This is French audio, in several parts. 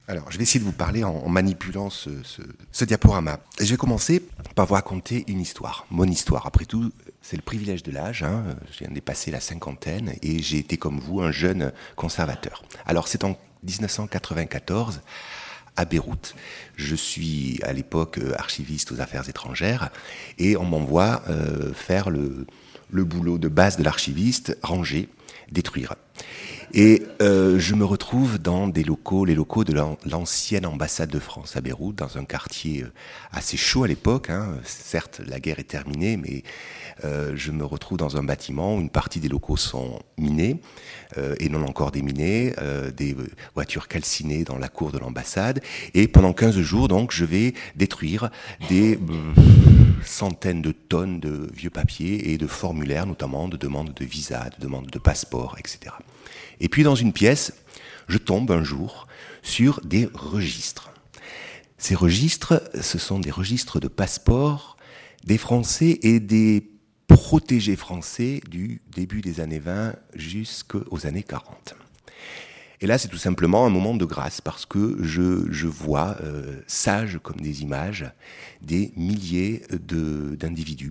Alors, je vais essayer de vous parler en manipulant ce diaporama. Et je vais commencer par vous raconter une histoire, mon histoire. Après tout, c'est le privilège de l'âge. Je viens de dépasser la cinquantaine et j'ai été, comme vous, un jeune conservateur. Alors, c'est en 1994, à Beyrouth. Je suis, à l'époque, archiviste aux affaires étrangères et on m'envoie faire le boulot de base de l'archiviste, ranger, détruire. Et je me retrouve dans les locaux de l'ancienne ambassade de France à Beyrouth, dans un quartier assez chaud à l'époque. Certes, la guerre est terminée, mais je me retrouve dans un bâtiment où une partie des locaux sont minés et non encore déminés, des voitures calcinées dans la cour de l'ambassade. Et pendant 15 jours, donc, je vais détruire des centaines de tonnes de vieux papiers et de formulaires, notamment de demandes de visa, de demandes de passeport, etc. Et puis dans une pièce, je tombe un jour sur des registres. Ces registres, ce sont des registres de passeports des Français et des protégés français du début des années 20 jusqu'aux années 40. Et là, c'est tout simplement un moment de grâce parce que je vois, sages comme des images, des milliers d'individus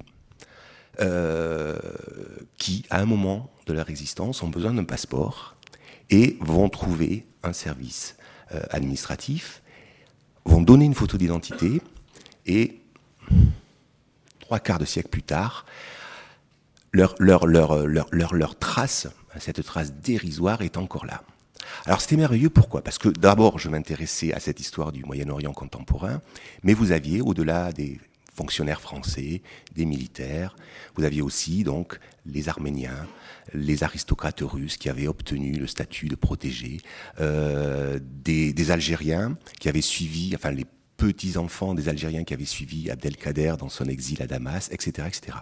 qui, à un moment de leur existence, ont besoin d'un passeport et vont trouver un service administratif, vont donner une photo d'identité et 3/4 de siècle plus tard, leur trace, cette trace dérisoire est encore là. Alors c'était merveilleux, pourquoi ? Parce que d'abord je m'intéressais à cette histoire du Moyen-Orient contemporain, mais vous aviez au-delà des fonctionnaires français, des militaires. Vous aviez aussi donc les Arméniens, les aristocrates russes qui avaient obtenu le statut de protégé, des Algériens qui avaient suivi, enfin les petits-enfants des Algériens qui avaient suivi Abdelkader dans son exil à Damas, etc., etc.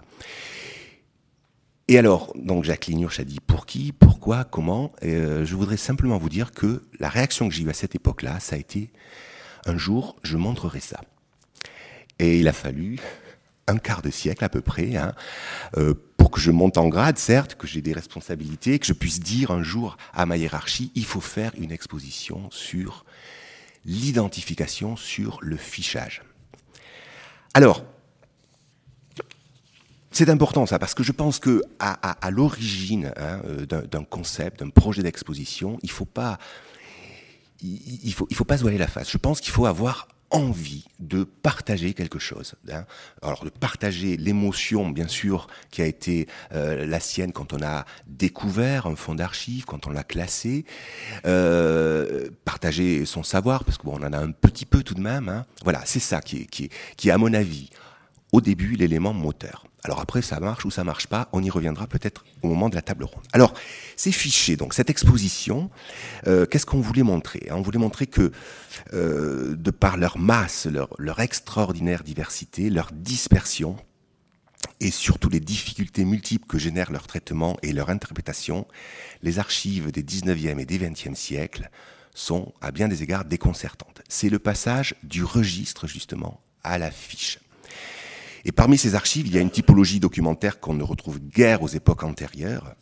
Et alors, donc Jacqueline Hirsch a dit pour qui, pourquoi, comment. Je voudrais simplement vous dire que la réaction que j'ai eue à cette époque-là, ça a été un jour, je montrerai ça. Et il a fallu un quart de siècle à peu près pour que je monte en grade, certes, que j'ai des responsabilités, que je puisse dire un jour à ma hiérarchie, il faut faire une exposition sur l'identification, sur le fichage. Alors, c'est important ça, parce que je pense que à l'origine d'un concept, d'un projet d'exposition, il faut pas se voiler la face. Je pense qu'il faut avoir envie de partager quelque chose. Alors de partager l'émotion, bien sûr, qui a été la sienne quand on a découvert un fonds d'archives, quand on l'a classé, partager son savoir, parce qu'on en a un petit peu tout de même. Voilà, c'est ça qui est, à mon avis, au début, l'élément moteur. Alors après, ça marche ou ça marche pas, on y reviendra peut-être au moment de la table ronde. Alors, ces fichiers, donc cette exposition, qu'est-ce qu'on voulait montrer ? On voulait montrer que, de par leur masse, leur extraordinaire diversité, leur dispersion, et surtout les difficultés multiples que génèrent leur traitement et leur interprétation, les archives des 19e et des 20e siècles sont, à bien des égards, déconcertantes. C'est le passage du registre, justement, à la fiche. Et parmi ces archives, il y a une typologie documentaire qu'on ne retrouve guère aux époques antérieures.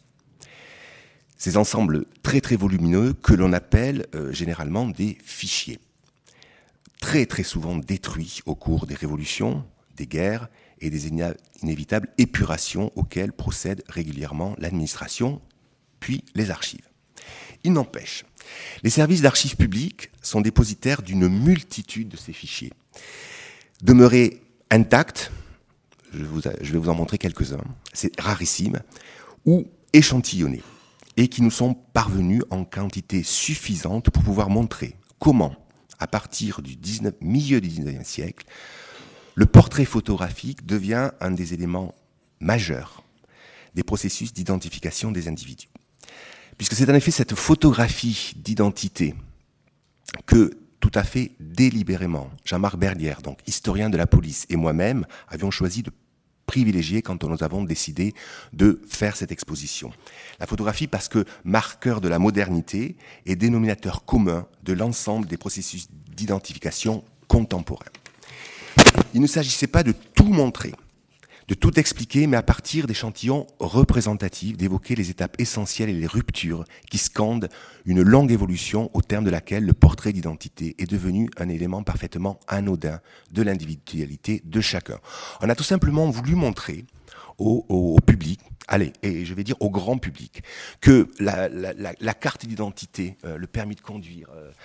Ces ensembles très très volumineux que l'on appelle généralement des fichiers. Très très souvent détruits au cours des révolutions, des guerres et des inévitables épurations auxquelles procède régulièrement l'administration, puis les archives. Il n'empêche, les services d'archives publiques sont dépositaires d'une multitude de ces fichiers. Demeurés intacts, je vais vous en montrer quelques-uns, c'est rarissime, ou échantillonnés, et qui nous sont parvenus en quantité suffisante pour pouvoir montrer comment, à partir du milieu du 19e siècle, le portrait photographique devient un des éléments majeurs des processus d'identification des individus. Puisque c'est en effet cette photographie d'identité que, tout à fait délibérément, Jean-Marc Berlière, donc historien de la police, et moi-même avions choisi de privilégier quand nous avons décidé de faire cette exposition. La photographie parce que marqueur de la modernité et dénominateur commun de l'ensemble des processus d'identification contemporains. Il ne s'agissait pas de tout montrer, de tout expliquer, mais à partir d'échantillons représentatifs, d'évoquer les étapes essentielles et les ruptures qui scandent une longue évolution au terme de laquelle le portrait d'identité est devenu un élément parfaitement anodin de l'individualité de chacun. On a tout simplement voulu montrer au public, allez, et je vais dire au grand public, que la carte d'identité, le permis de conduire,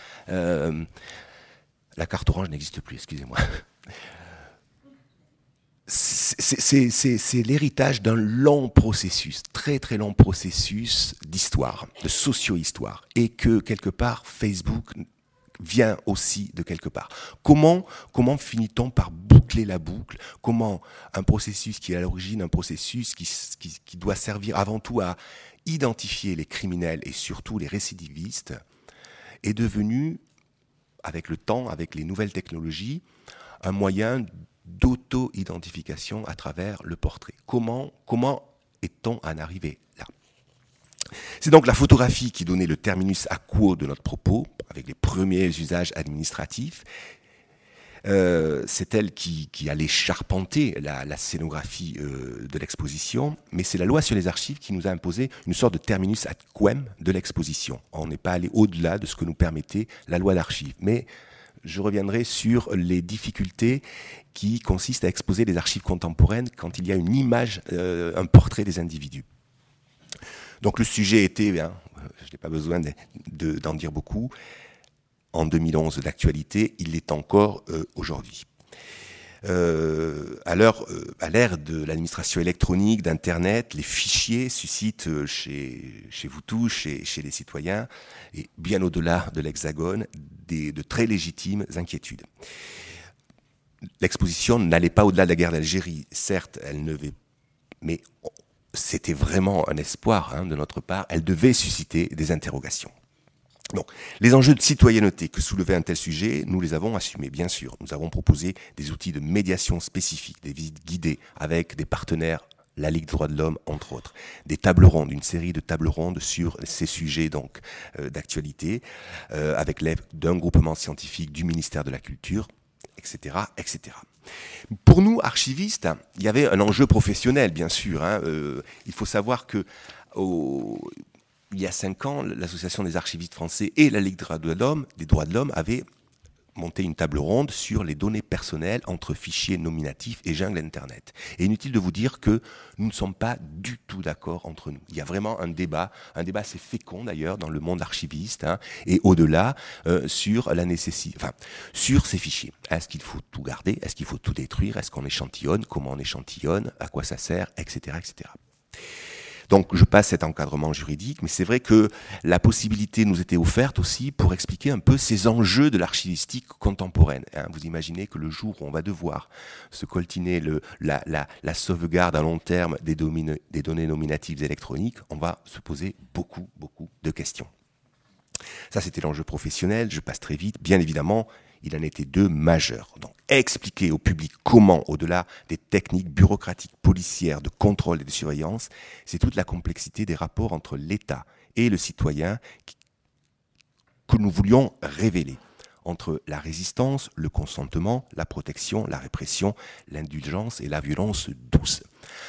la carte orange n'existe plus, excusez-moi. C'est l'héritage d'un long processus, très très long processus d'histoire, de socio-histoire, et que quelque part Facebook vient aussi de quelque part. Comment finit-on par boucler la boucle? Comment un processus qui est à l'origine, un processus qui doit servir avant tout à identifier les criminels et surtout les récidivistes, est devenu, avec le temps, avec les nouvelles technologies, un moyen d'auto-identification à travers le portrait. Comment est-on en arrivé là? C'est donc la photographie qui donnait le terminus à quo de notre propos, avec les premiers usages administratifs. C'est elle qui allait charpenter la scénographie de l'exposition, mais c'est la loi sur les archives qui nous a imposé une sorte de terminus ad quem de l'exposition. On n'est pas allé au-delà de ce que nous permettait la loi d'archives. Mais je reviendrai sur les difficultés qui consistent à exposer les archives contemporaines quand il y a une image, un portrait des individus. Donc le sujet était, je n'ai pas besoin d'en dire beaucoup, en 2011 d'actualité, il l'est encore aujourd'hui. À l'ère de l'administration électronique, d'Internet, les fichiers suscitent chez vous tous, chez les citoyens, et bien au-delà de l'Hexagone, de très légitimes inquiétudes. L'exposition n'allait pas au-delà de la guerre d'Algérie, certes, mais c'était vraiment un espoir de notre part, elle devait susciter des interrogations. Donc, les enjeux de citoyenneté que soulevait un tel sujet, nous les avons assumés, bien sûr. Nous avons proposé des outils de médiation spécifiques, des visites guidées avec des partenaires, la Ligue des droits de l'homme, entre autres, des tables rondes, une série de tables rondes sur ces sujets donc d'actualité, avec l'aide d'un groupement scientifique du ministère de la Culture, etc., etc. Pour nous, archivistes, il y avait un enjeu professionnel, bien sûr. Il faut savoir que il y a 5 ans, l'Association des archivistes français et la Ligue des droits de l'homme avaient monté une table ronde sur les données personnelles entre fichiers nominatifs et jungle Internet. Et inutile de vous dire que nous ne sommes pas du tout d'accord entre nous. Il y a vraiment un débat assez fécond d'ailleurs dans le monde archiviste, et au-delà sur la nécessité, sur ces fichiers. Est-ce qu'il faut tout garder? Est-ce qu'il faut tout détruire? Est-ce qu'on échantillonne? Comment on échantillonne? À quoi ça sert? Etc., etc. Donc je passe cet encadrement juridique, mais c'est vrai que la possibilité nous était offerte aussi pour expliquer un peu ces enjeux de l'archivistique contemporaine. Vous imaginez que le jour où on va devoir se coltiner la sauvegarde à long terme des données nominatives électroniques, on va se poser beaucoup de questions. Ça, c'était l'enjeu professionnel, je passe très vite. Bien évidemment, il en était 2 majeurs. Donc, expliquer au public comment, au-delà des techniques bureaucratiques, policières, de contrôle et de surveillance, c'est toute la complexité des rapports entre l'État et le citoyen que nous voulions révéler. Entre la résistance, le consentement, la protection, la répression, l'indulgence et la violence douce.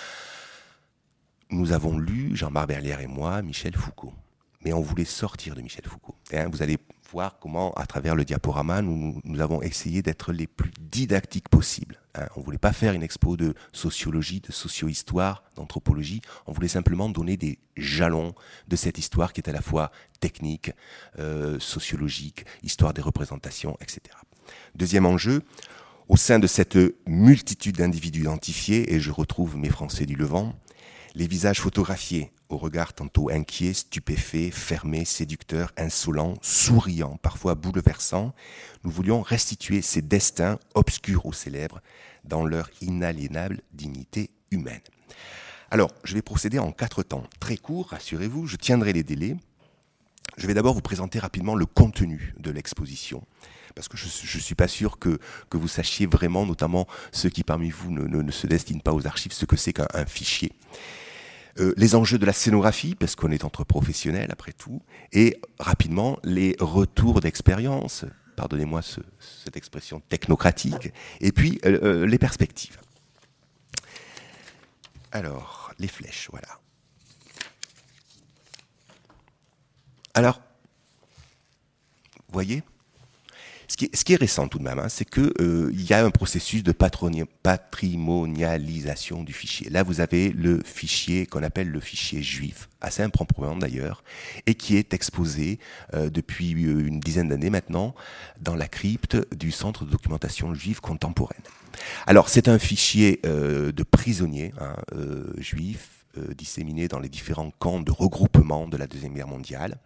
Nous avons lu, Jean-Marc Berlière et moi, Michel Foucault. Mais on voulait sortir de Michel Foucault. Vous allez voir comment, à travers le diaporama, nous avons essayé d'être les plus didactiques possibles. On ne voulait pas faire une expo de sociologie, de socio-histoire, d'anthropologie. On voulait simplement donner des jalons de cette histoire qui est à la fois technique, sociologique, histoire des représentations, etc. Deuxième enjeu, au sein de cette multitude d'individus identifiés, et je retrouve mes Français du Levant, les visages photographiés, au regard tantôt inquiet, stupéfait, fermé, séducteur, insolent, souriant, parfois bouleversant, nous voulions restituer ces destins obscurs ou célèbres dans leur inaliénable dignité humaine. Alors, je vais procéder en 4 temps. Très court, rassurez-vous, je tiendrai les délais. Je vais d'abord vous présenter rapidement le contenu de l'exposition, parce que je ne suis pas sûr que vous sachiez vraiment, notamment ceux qui parmi vous ne se destinent pas aux archives, ce que c'est qu'un fichier. Les enjeux de la scénographie, parce qu'on est entre professionnels après tout, et rapidement les retours d'expérience, pardonnez-moi cette expression technocratique, et puis les perspectives. Alors, les flèches, voilà. Alors, vous voyez, ce qui est récent tout de même, c'est qu'il y a un processus de patrimonialisation du fichier. Là, vous avez le fichier qu'on appelle le fichier juif, assez improprement d'ailleurs, et qui est exposé depuis une dizaine d'années maintenant dans la crypte du Centre de documentation juive contemporaine. Alors, c'est un fichier de prisonniers juifs disséminés dans les différents camps de regroupement de la Deuxième Guerre mondiale.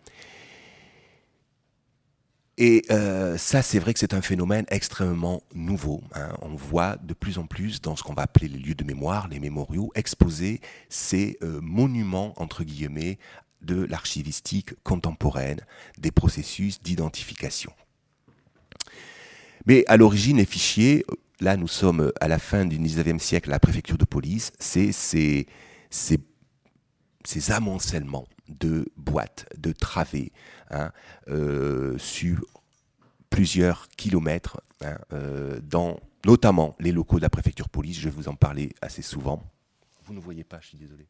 Et ça, c'est vrai que c'est un phénomène extrêmement nouveau. On voit de plus en plus dans ce qu'on va appeler les lieux de mémoire, les mémoriaux, exposer ces monuments, entre guillemets, de l'archivistique contemporaine, des processus d'identification. Mais à l'origine, les fichiers, là nous sommes à la fin du 19e siècle à la préfecture de police, c'est ces amoncellements de boîtes, de travées, sur plusieurs kilomètres, dans notamment les locaux de la préfecture de police. Je vais vous en parler assez souvent. Vous ne voyez pas, je suis désolé.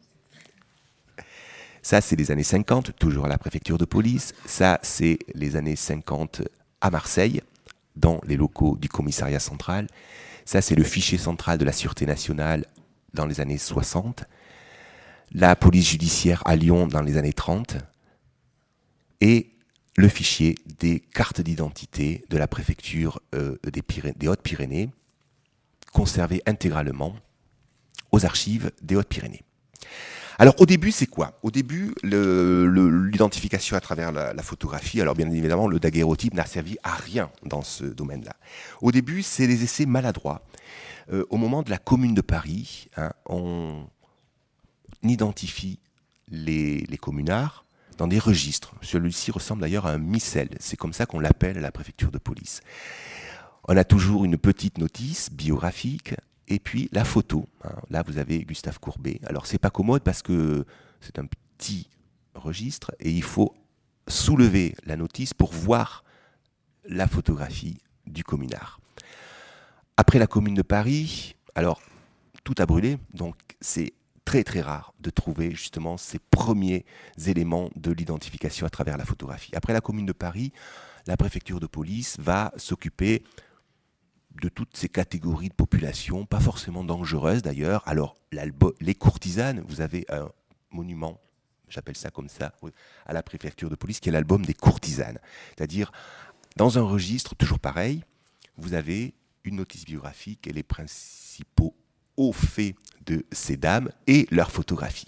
Ça, c'est les années 50, toujours à la préfecture de police. Ça, c'est les années 50 à Marseille, dans les locaux du commissariat central. Ça, c'est le fichier central de la Sûreté nationale dans les années 60. La police judiciaire à Lyon dans les années 30. Et le fichier des cartes d'identité de la préfecture des Hautes-Pyrénées, conservé intégralement aux archives des Hautes-Pyrénées. Alors au début, c'est quoi? Au début, l'identification à travers la photographie, alors bien évidemment, le daguerréotype n'a servi à rien dans ce domaine-là. Au début, c'est des essais maladroits. Au moment de la Commune de Paris, on identifie les communards dans des registres. Celui-ci ressemble d'ailleurs à un missel. C'est comme ça qu'on l'appelle à la préfecture de police. On a toujours une petite notice biographique et puis la photo. Là, vous avez Gustave Courbet. Alors, c'est pas commode parce que c'est un petit registre et il faut soulever la notice pour voir la photographie du communard. Après la Commune de Paris, alors, tout a brûlé, donc c'est très très rare de trouver justement ces premiers éléments de l'identification à travers la photographie. Après la Commune de Paris, la préfecture de police va s'occuper de toutes ces catégories de population, pas forcément dangereuses d'ailleurs. Alors les courtisanes, vous avez un monument, j'appelle ça comme ça, à la préfecture de police, qui est l'album des courtisanes. C'est-à-dire, dans un registre, toujours pareil, vous avez une notice biographique et les principaux hauts faits de ces dames et leurs photographies.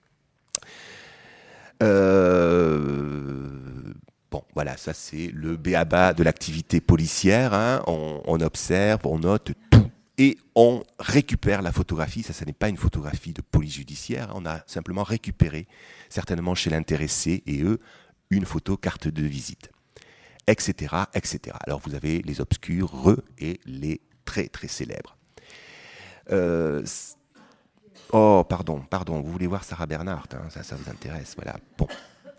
Bon, voilà, ça c'est le b.a.-ba de l'activité policière. On observe, on note tout et on récupère la photographie. Ça n'est pas une photographie de police judiciaire. On a simplement récupéré, certainement chez l'intéressé et eux, une photo carte de visite, etc., etc. Alors vous avez les obscurs et les très très célèbres. Oh, pardon, vous voulez voir Sarah Bernhardt, ça vous intéresse, voilà. Bon.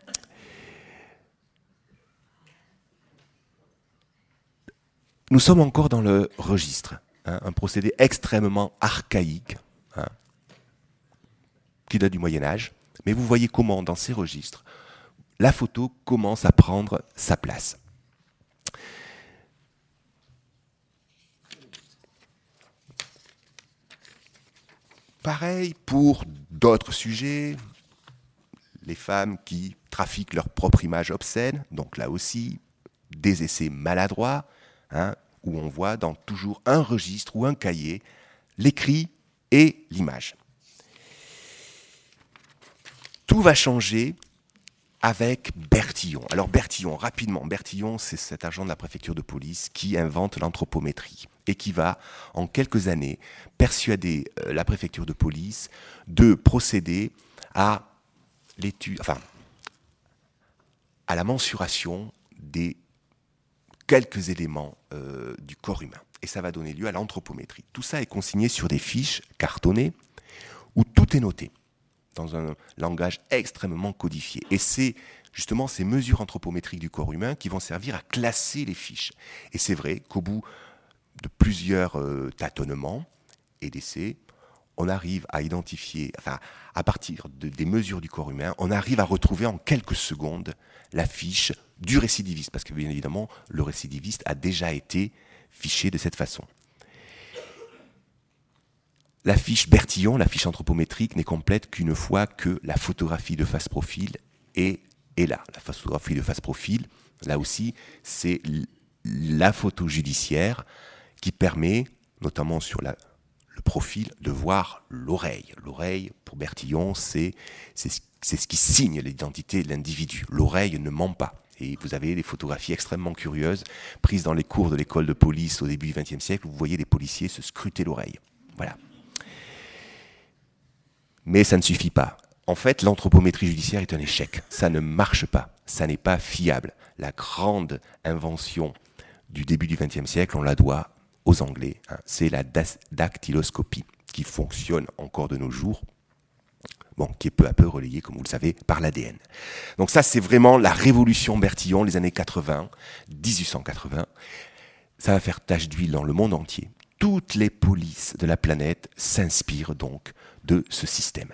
Nous sommes encore dans le registre, un procédé extrêmement archaïque, qui date du Moyen-Âge, mais vous voyez comment, dans ces registres, la photo commence à prendre sa place. Pareil pour d'autres sujets, les femmes qui trafiquent leur propre image obscène, donc là aussi, des essais maladroits, où on voit dans toujours un registre ou un cahier l'écrit et l'image. Tout va changer avec Bertillon. Alors Bertillon, rapidement, Bertillon, c'est cet agent de la préfecture de police qui invente l'anthropométrie et qui va, en quelques années, persuader la préfecture de police de procéder à l'étude, à la mensuration des quelques éléments du corps humain. Et ça va donner lieu à l'anthropométrie. Tout ça est consigné sur des fiches cartonnées où tout est noté dans un langage extrêmement codifié. Et c'est justement ces mesures anthropométriques du corps humain qui vont servir à classer les fiches. Et c'est vrai qu'au bout de plusieurs tâtonnements et d'essais, on arrive à identifier, enfin, à partir des mesures du corps humain, on arrive à retrouver en quelques secondes la fiche du récidiviste, parce que bien évidemment, le récidiviste a déjà été fiché de cette façon. La fiche Bertillon, la fiche anthropométrique, n'est complète qu'une fois que la photographie de face profil est là. La photographie de face profil, là aussi, c'est la photo judiciaire qui permet, notamment sur le profil, de voir l'oreille. L'oreille, pour Bertillon, c'est ce qui signe l'identité de l'individu. L'oreille ne ment pas. Et vous avez des photographies extrêmement curieuses prises dans les cours de l'école de police au début du XXe siècle, où vous voyez des policiers se scruter l'oreille. Voilà. Mais ça ne suffit pas. En fait, l'anthropométrie judiciaire est un échec. Ça ne marche pas. Ça n'est pas fiable. La grande invention du début du XXe siècle, on la doit aux Anglais. C'est la dactyloscopie, qui fonctionne encore de nos jours, qui est peu à peu relayée, comme vous le savez, par l'ADN. Donc ça, c'est vraiment la révolution Bertillon, les années 80, 1880. Ça va faire tache d'huile dans le monde entier. Toutes les polices de la planète s'inspirent donc de ce système.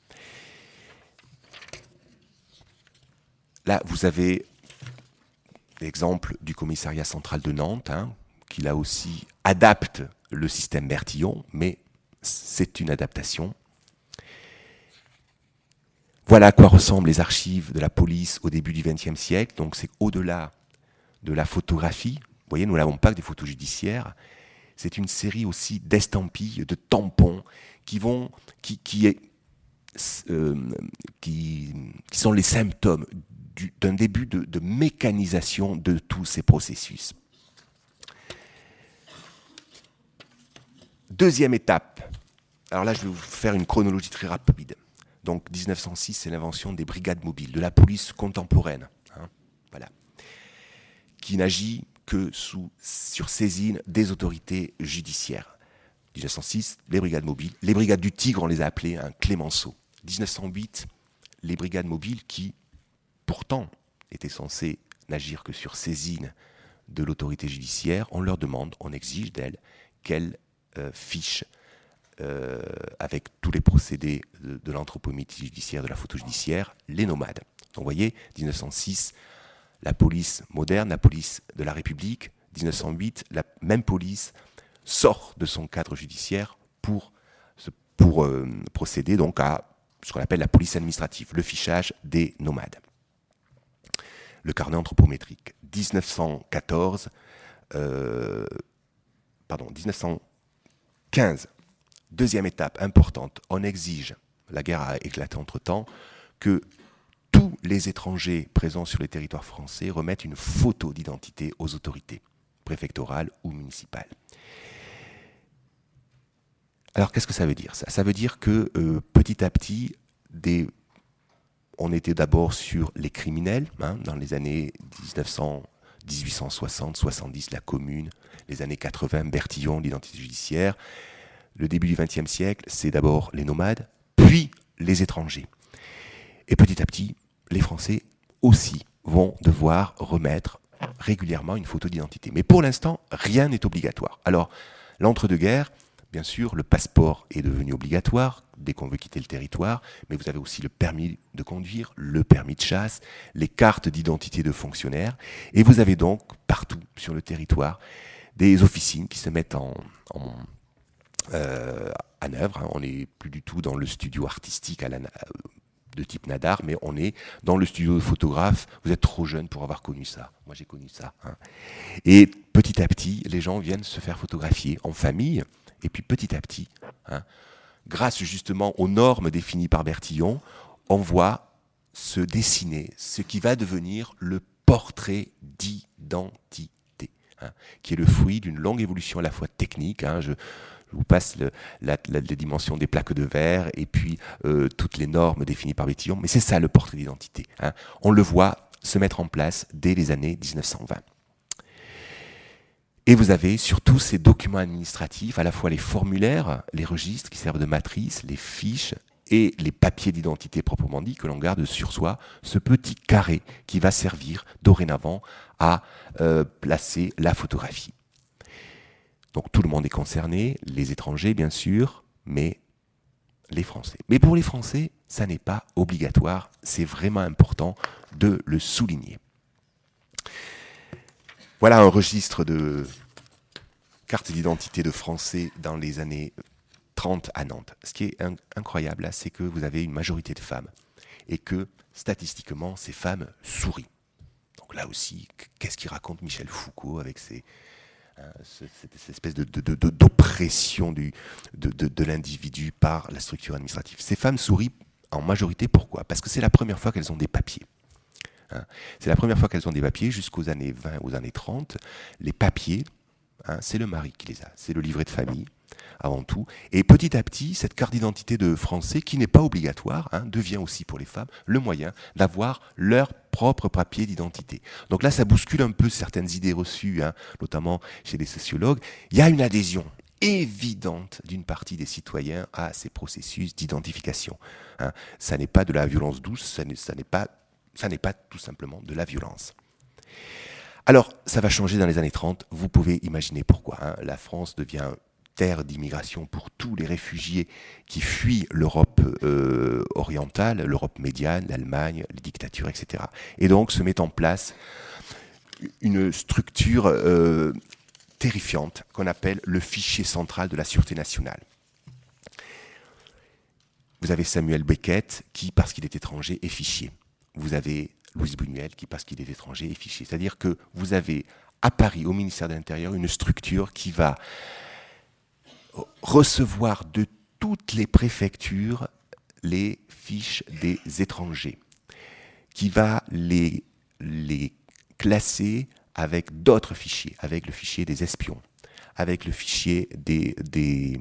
Là, vous avez l'exemple du commissariat central de Nantes, qui là aussi adapte le système Bertillon, mais c'est une adaptation. Voilà à quoi ressemblent les archives de la police au début du XXe siècle. Donc c'est au-delà de la photographie. Vous voyez, nous n'avons pas que des photos judiciaires. C'est une série aussi d'estampilles, de tampons qui sont les symptômes d'un début de mécanisation de tous ces processus. Deuxième étape. Alors là, je vais vous faire une chronologie très rapide. Donc 1906, c'est l'invention des brigades mobiles, de la police contemporaine, voilà, qui n'agit que sur saisine des autorités judiciaires. 1906, les brigades mobiles. Les brigades du Tigre, on les a appelées Clémenceau. 1908, les brigades mobiles qui, pourtant, étaient censées n'agir que sur saisine de l'autorité judiciaire. On leur demande, on exige d'elles qu'elles fichent avec tous les procédés de l'anthropométrie judiciaire, de la photo judiciaire, les nomades. Donc vous voyez, 1906, la police moderne, la police de la République, 1908, la même police sort de son cadre judiciaire pour procéder donc à ce qu'on appelle la police administrative, le fichage des nomades. Le carnet anthropométrique. 1915, deuxième étape importante, on exige, la guerre a éclaté entre-temps, que tous les étrangers présents sur le territoire français remettent une photo d'identité aux autorités préfectorales ou municipales. Alors qu'est-ce que ça veut dire ça ? Ça veut dire que petit à petit, on était d'abord sur les criminels, dans les années 1860, 70, la Commune, les années 80, Bertillon, l'identité judiciaire. Le début du XXe siècle, c'est d'abord les nomades, puis les étrangers. Et petit à petit, les Français aussi vont devoir remettre régulièrement une photo d'identité. Mais pour l'instant, rien n'est obligatoire. Alors, l'entre-deux-guerres, bien sûr, le passeport est devenu obligatoire dès qu'on veut quitter le territoire, mais vous avez aussi le permis de conduire, le permis de chasse, les cartes d'identité de fonctionnaires, et vous avez donc partout sur le territoire des officines qui se mettent en œuvre. On n'est plus du tout dans le studio artistique de type Nadar, mais on est dans le studio de photographe. Vous êtes trop jeune pour avoir connu ça. Moi, j'ai connu ça. Et petit à petit, les gens viennent se faire photographier en famille. Et puis petit à petit, grâce justement aux normes définies par Bertillon, on voit se dessiner ce qui va devenir le portrait d'identité, qui est le fruit d'une longue évolution à la fois technique. Je vous passe les dimensions des plaques de verre et puis toutes les normes définies par Bertillon. Mais c'est ça le portrait d'identité. On le voit se mettre en place dès les années 1920. Et vous avez sur tous ces documents administratifs, à la fois les formulaires, les registres qui servent de matrice, les fiches et les papiers d'identité proprement dit que l'on garde sur soi, ce petit carré qui va servir dorénavant à placer la photographie. Donc tout le monde est concerné, les étrangers bien sûr, mais les Français. Mais pour les Français, ça n'est pas obligatoire. C'est vraiment important de le souligner. Voilà un registre de cartes d'identité de Français dans les années 30 à Nantes. Ce qui est incroyable là, c'est que vous avez une majorité de femmes et que statistiquement, ces femmes sourient. Donc là aussi, qu'est-ce qu'il raconte Michel Foucault avec cette espèce d'oppression de l'individu par la structure administrative. Ces femmes sourient en majorité, pourquoi ? Parce que c'est la première fois qu'elles ont des papiers. C'est la première fois qu'elles ont des papiers, jusqu'aux années 20, aux années 30. Les papiers, c'est le mari qui les a, c'est le livret de famille, avant tout. Et petit à petit, cette carte d'identité de Français, qui n'est pas obligatoire, devient aussi pour les femmes le moyen d'avoir leur propre papier d'identité. Donc là, ça bouscule un peu certaines idées reçues, notamment chez les sociologues. Il y a une adhésion évidente d'une partie des citoyens à ces processus d'identification. Ça n'est pas de la violence douce, ça n'est pas tout simplement de la violence. Alors, ça va changer dans les années 30, vous pouvez imaginer pourquoi. La France devient terre d'immigration pour tous les réfugiés qui fuient l'Europe orientale, l'Europe médiane, l'Allemagne, les dictatures, etc. Et donc se met en place une structure terrifiante qu'on appelle le fichier central de la Sûreté nationale. Vous avez Samuel Beckett qui, parce qu'il est étranger, est fichier. Vous avez Louis Buñuel qui, parce qu'il est étranger, est fichier. C'est-à-dire que vous avez à Paris, au ministère de l'Intérieur, une structure qui va recevoir de toutes les préfectures les fiches des étrangers, qui va les classer avec d'autres fichiers, avec le fichier des espions, avec le fichier des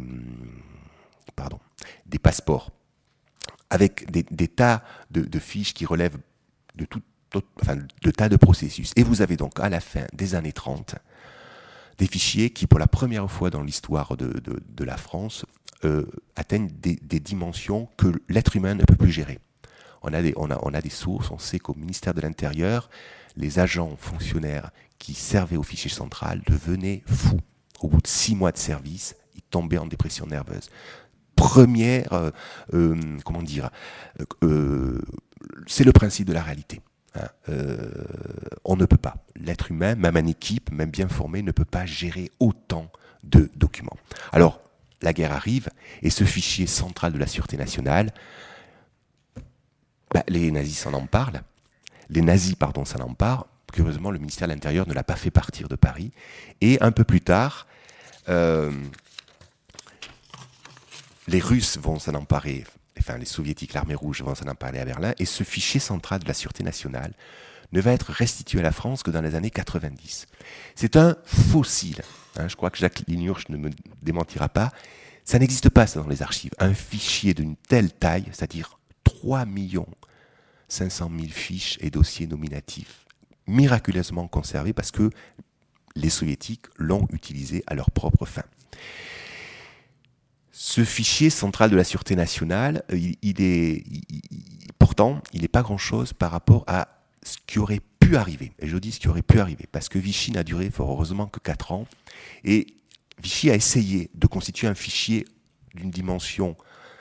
passeports, avec des tas de fiches qui relèvent de tas de processus. Et vous avez donc à la fin des années 30 des fichiers qui, pour la première fois dans l'histoire de la France, atteignent des dimensions que l'être humain ne peut plus gérer. On a des sources, on sait qu'au ministère de l'Intérieur, les agents fonctionnaires qui servaient au fichier central devenaient fous. Au bout de 6 mois de service, ils tombaient en dépression nerveuse. Première, c'est le principe de la réalité. On ne peut pas. L'être humain, même en équipe, même bien formé, ne peut pas gérer autant de documents. Alors, la guerre arrive, et ce fichier central de la Sûreté nationale, les nazis s'en emparent. S'en emparent. Curieusement, le ministère de l'Intérieur ne l'a pas fait partir de Paris. Et un peu plus tard, les Russes vont s'en emparer, les Soviétiques, l'armée rouge vont s'en emparer à Berlin, et ce fichier central de la Sûreté nationale ne va être restitué à la France que dans les années 90. C'est un fossile. Je crois que Jacques Lignurch ne me démentira pas. Ça n'existe pas, ça, dans les archives. Un fichier d'une telle taille, c'est-à-dire 3 500 000 fiches et dossiers nominatifs, miraculeusement conservés parce que les Soviétiques l'ont utilisé à leur propre fin. Ce fichier central de la Sûreté nationale, pourtant, il n'est pas grand-chose par rapport à ce qui aurait pu arriver. Et je dis ce qui aurait pu arriver, parce que Vichy n'a duré fort heureusement que 4 ans. Et Vichy a essayé de constituer un fichier d'une dimension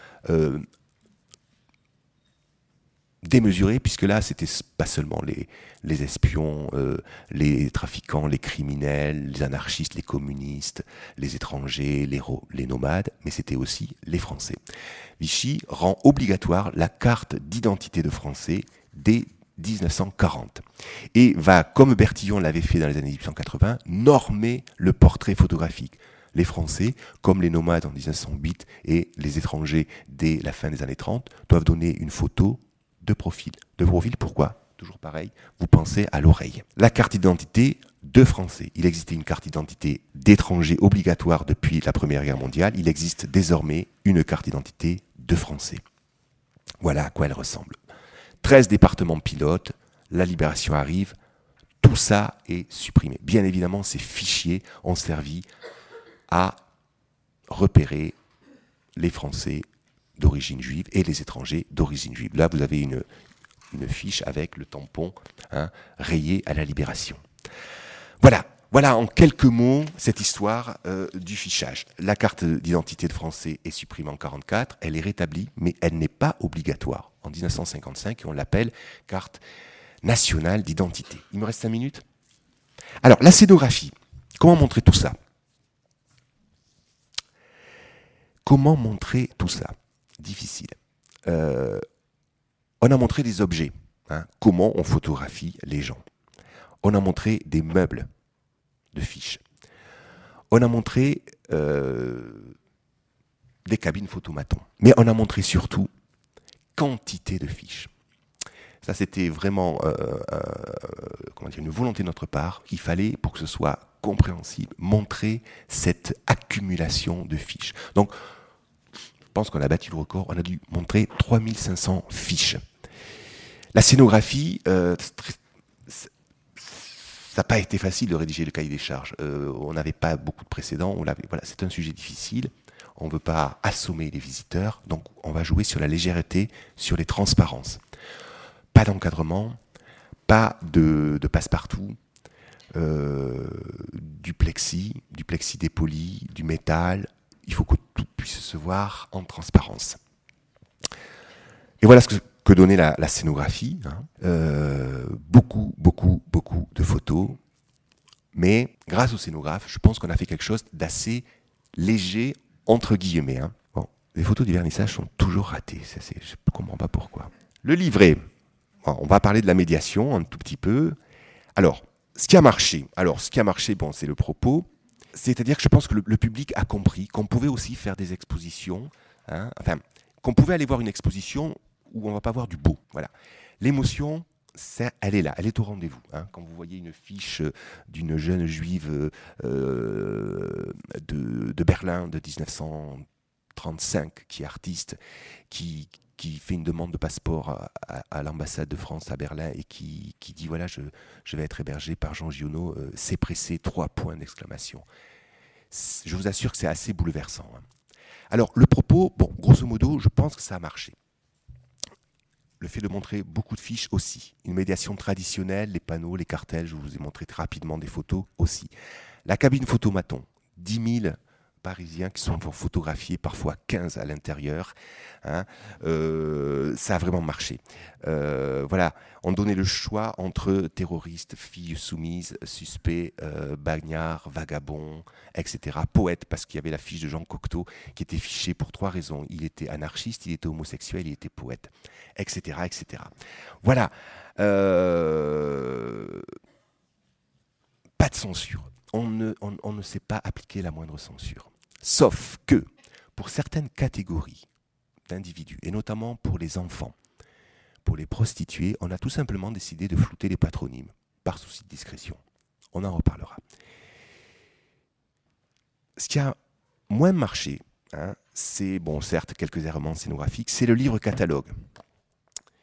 démesurée, puisque là, c'était pas seulement les espions, les trafiquants, les criminels, les anarchistes, les communistes, les étrangers, les nomades, mais c'était aussi les Français. Vichy rend obligatoire la carte d'identité de Français dès 1940 et va, comme Bertillon l'avait fait dans les années 1880, normer le portrait photographique. Les Français, comme les nomades en 1908 et les étrangers dès la fin des années 30, doivent donner une photo de profil. De profil, pourquoi ? Toujours pareil, vous pensez à l'oreille. La carte d'identité de Français. Il existait une carte d'identité d'étrangers obligatoire depuis la Première Guerre mondiale. Il existe désormais une carte d'identité de Français. Voilà à quoi elle ressemble. 13 départements pilotes, la libération arrive, tout ça est supprimé. Bien évidemment, ces fichiers ont servi à repérer les Français d'origine juive et les étrangers d'origine juive. Là, vous avez une fiche avec le tampon rayé à la libération. Voilà, Voilà en quelques mots cette histoire du fichage. La carte d'identité de Français est supprimée en 1944, elle est rétablie, mais elle n'est pas obligatoire. En 1955, on l'appelle carte nationale d'identité. Il me reste 5 minutes. Alors, la scénographie. Comment montrer tout ça? Comment montrer tout ça? Difficile. On a montré des objets. Hein, comment on photographie les gens. On a montré des meubles de fiches. On a montré des cabines photomatons. Mais on a montré surtout quantité de fiches. Ça, c'était vraiment une volonté de notre part. Il fallait, pour que ce soit compréhensible, montrer cette accumulation de fiches. Donc, je pense qu'on a battu le record. On a dû montrer 3500 fiches. La scénographie, ça n'a pas été facile de rédiger le cahier des charges. On n'avait pas beaucoup de précédents. Voilà, c'est un sujet difficile. On ne veut pas assommer les visiteurs. Donc, on va jouer sur la légèreté, sur les transparences. Pas d'encadrement, pas de passe-partout, du plexi dépoli, du métal. Il faut que tout puisse se voir en transparence. Et voilà ce que donnait la scénographie. Hein. Beaucoup de photos. Mais grâce au scénographe, je pense qu'on a fait quelque chose d'assez léger, entre guillemets. Hein. Bon, les photos du vernissage sont toujours ratées. Je ne comprends pas pourquoi. Le livret. On va parler de la médiation un tout petit peu. Alors, ce qui a marché, c'est le propos. C'est-à-dire que je pense que le public a compris qu'on pouvait aussi faire des expositions, hein, qu'on pouvait aller voir une exposition où on ne va pas voir du beau. Voilà. L'émotion, elle est là, elle est au rendez-vous. Hein. Quand vous voyez une fiche d'une jeune juive de Berlin de 1935, qui est artiste, qui fait une demande de passeport à l'ambassade de France à Berlin et qui dit voilà, je vais être hébergé par Jean Giono, c'est pressé, 3 points d'exclamation. Je vous assure que c'est assez bouleversant. Hein. Alors, le propos, bon, grosso modo, je pense que ça a marché. Le fait de montrer beaucoup de fiches aussi. Une médiation traditionnelle, les panneaux, les cartels, je vous ai montré très rapidement des photos aussi. La cabine photomaton, 10 000 Parisiens qui sont photographiés, parfois 15 à l'intérieur. Hein. Ça a vraiment marché. Voilà, on donnait le choix entre terroristes, filles soumises, suspects, bagnards, vagabonds, etc. Poètes, parce qu'il y avait la fiche de Jean Cocteau qui était fichée pour 3 raisons. Il était anarchiste, il était homosexuel, il était poète, etc. etc. Voilà. Pas de censure. On ne sait pas appliquer la moindre censure. Sauf que, pour certaines catégories d'individus, et notamment pour les enfants, pour les prostituées, on a tout simplement décidé de flouter les patronymes, par souci de discrétion. On en reparlera. Ce qui a moins marché, hein, c'est, bon, certes, quelques errements scénographiques, c'est le livre catalogue. Pourquoi ?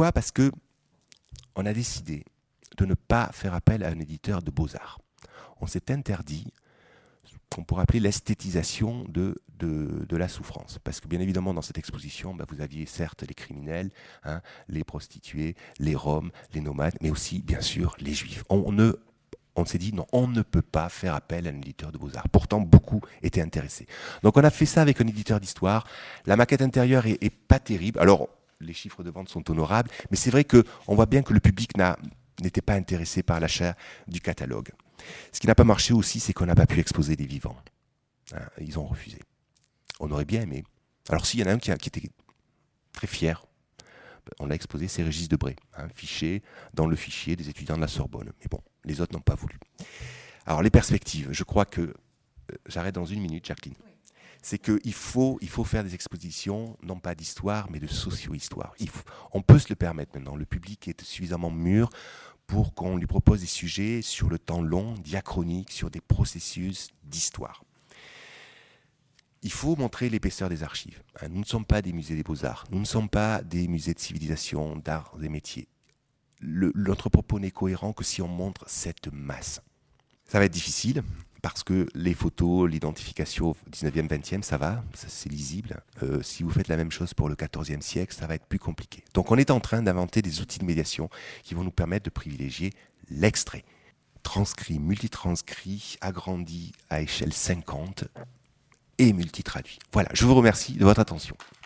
Parce que on a décidé de ne pas faire appel à un éditeur de beaux-arts. On s'est interdit qu'on pourrait appeler l'esthétisation de la souffrance. Parce que bien évidemment, dans cette exposition, vous aviez certes les criminels, hein, les prostituées, les Roms, les nomades, mais aussi, bien sûr, les Juifs. On s'est dit, non, on ne peut pas faire appel à un éditeur de beaux-arts. Pourtant, beaucoup étaient intéressés. Donc on a fait ça avec un éditeur d'histoire. La maquette intérieure est pas terrible. Alors, les chiffres de vente sont honorables, mais c'est vrai qu'on voit bien que le public n'était pas intéressé par l'achat du catalogue. Ce qui n'a pas marché aussi, c'est qu'on n'a pas pu exposer des vivants. Hein, ils ont refusé. On aurait bien aimé. Alors s'il y en a un qui était très fier, on l'a exposé, c'est Régis Debray, fiché dans le fichier des étudiants de la Sorbonne. Mais bon, les autres n'ont pas voulu. Alors les perspectives, je crois que... j'arrête dans 1 minute, Jacqueline. Oui. C'est qu'il faut faire des expositions, non pas d'histoire, mais de socio-histoire. On peut se le permettre maintenant. Le public est suffisamment mûr pour qu'on lui propose des sujets sur le temps long, diachroniques, sur des processus d'histoire. Il faut montrer l'épaisseur des archives. Nous ne sommes pas des musées des beaux-arts, nous ne sommes pas des musées de civilisation, d'art, des métiers. Notre propos n'est cohérent que si on montre cette masse. Ça va être difficile, parce que les photos, l'identification 19e, 20e, ça va, c'est lisible. Si vous faites la même chose pour le 14e siècle, ça va être plus compliqué. Donc on est en train d'inventer des outils de médiation qui vont nous permettre de privilégier l'extrait. transcrit, multitranscrit, agrandi à échelle 50 et multitraduit. Voilà, je vous remercie de votre attention.